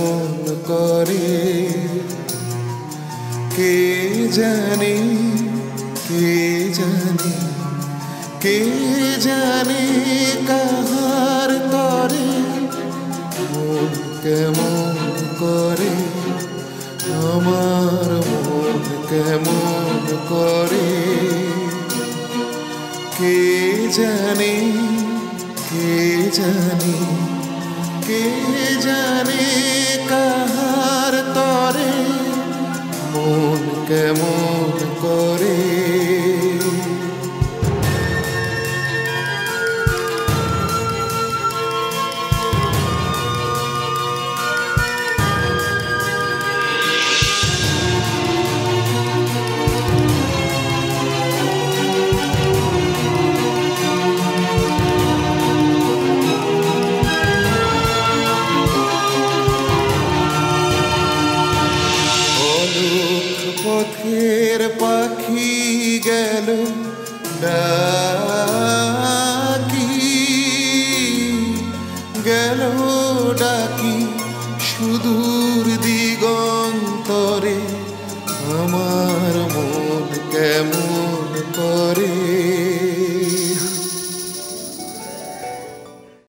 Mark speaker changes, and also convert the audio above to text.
Speaker 1: কেমন করে কে জানে, কে জানে, কে জানে কাহার তরে মন কেমন করে, আমার মন কেমন করে কে জানে, কে জানে, কে জানে কাহার তরে মন কেমন করে। পথের পাখি গেল ডাকি, গেল ডাকি সুদূর দিগন্তরে, আমার মন কেমন করে